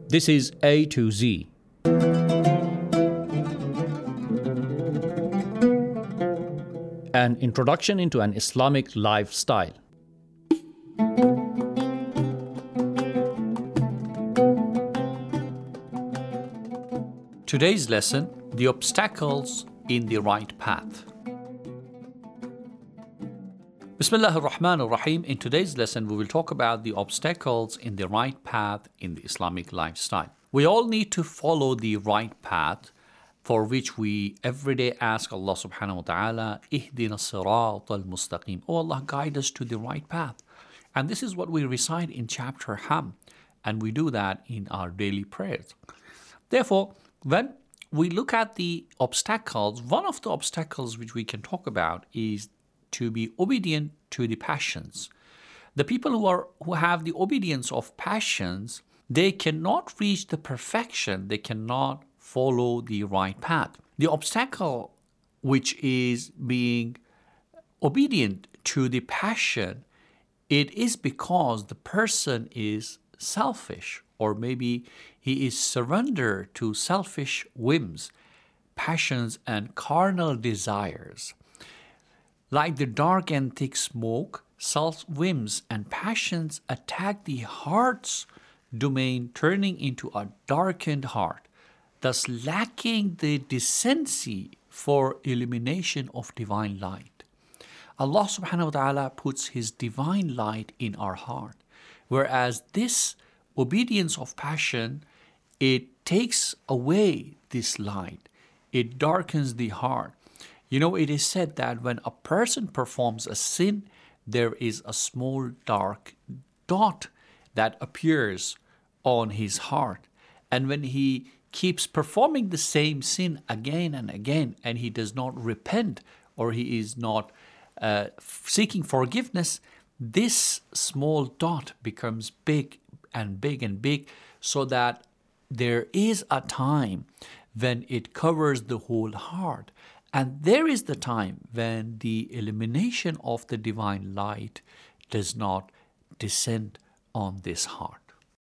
This is A to Z. An introduction into an Islamic lifestyle. Today's lesson, the obstacles in the right path. Bismillah ar-Rahman ar-Rahim. In today's lesson, we will talk about the obstacles in the right path in the Islamic lifestyle. We all need to follow the right path, for which we every day ask Allah subhanahu wa ta'ala, Ihdina sirat al-mustaqim. Oh Allah, guide us to the right path. And this is what we recite in chapter Ham, and we do that in our daily prayers. Therefore, when we look at the obstacles, one of the obstacles which we can talk about is to be obedient to the passions. The people who have the obedience of passions, they cannot reach the perfection, they cannot follow the right path. The obstacle which is being obedient to the passion, it is because the person is selfish, or maybe he is surrendered to selfish whims, passions, and carnal desires. Like the dark and thick smoke, self-whims and passions attack the heart's domain, turning into a darkened heart, thus lacking the decency for illumination of divine light. Allah subhanahu wa ta'ala puts His divine light in our heart, whereas this obedience of passion, it takes away this light. It darkens the heart. You know, it is said that when a person performs a sin, there is a small dark dot that appears on his heart. And when he keeps performing the same sin again and again, and he does not repent, or he is not seeking forgiveness, this small dot becomes big and big and big, so that there is a time when it covers the whole heart. And there is the time when the illumination of the divine light does not descend on this heart.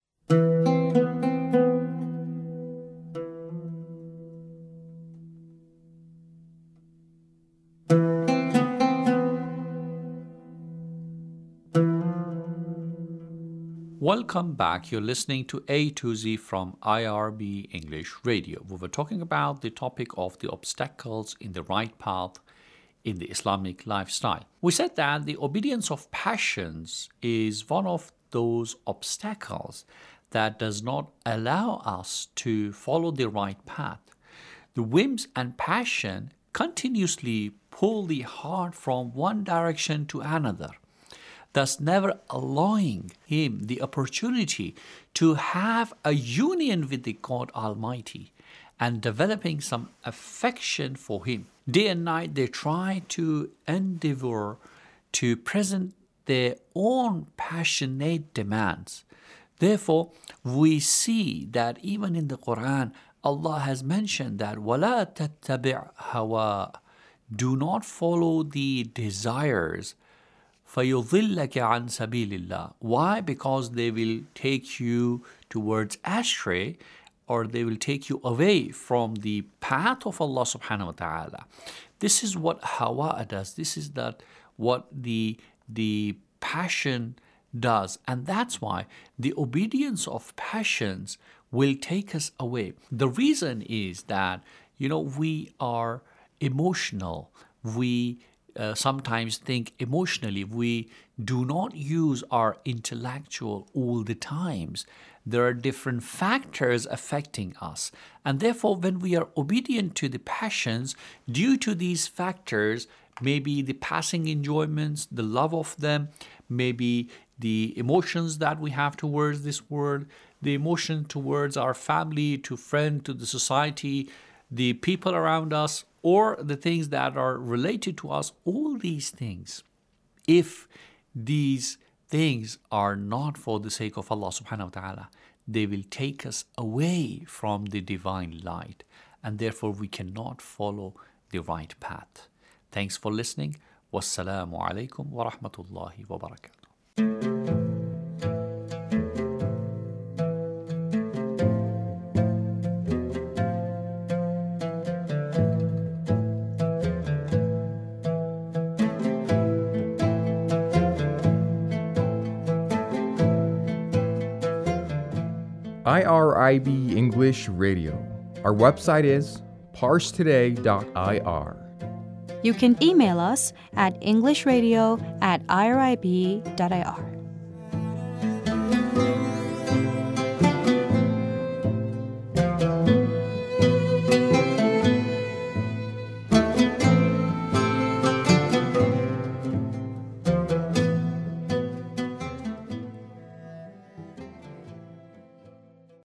Welcome back. You're listening to A to Z from IRB English Radio. We were talking about the topic of the obstacles in the right path in the Islamic lifestyle. We said that the obedience of passions is one of those obstacles that does not allow us to follow the right path. The whims and passion continuously pull the heart from one direction to another, thus never allowing him the opportunity to have a union with the God Almighty and developing some affection for Him. Day and night they try to endeavor to present their own passionate demands. Therefore, we see that even in the Quran, Allah has mentioned that وَلَا تَتَّبِعْ هَوَى, do not follow the desires, فَيُضِلَّكَ عَنْ سَبِيلِ اللَّهِ. Why? Because they will take you towards astray, or they will take you away from the path of Allah subhanahu wa ta'ala. This is what hawa does. This is what the passion does. And that's why the obedience of passions will take us away. The reason is that, we are emotional. We sometimes think emotionally. We do not use our intellectual all the times. There are different factors affecting us. And therefore, when we are obedient to the passions, due to these factors, maybe the passing enjoyments, the love of them, maybe the emotions that we have towards this world, the emotion towards our family, to friend, to the society, the people around us, or the things that are related to us, all these things, if these things are not for the sake of Allah subhanahu wa ta'ala, they will take us away from the divine light, and therefore we cannot follow the right path. Thanks for listening. Wassalamu alaikum wa rahmatullahi wa barakatuh. IRIB English Radio. Our website is parsetoday.ir. You can email us at englishradio@irib.ir.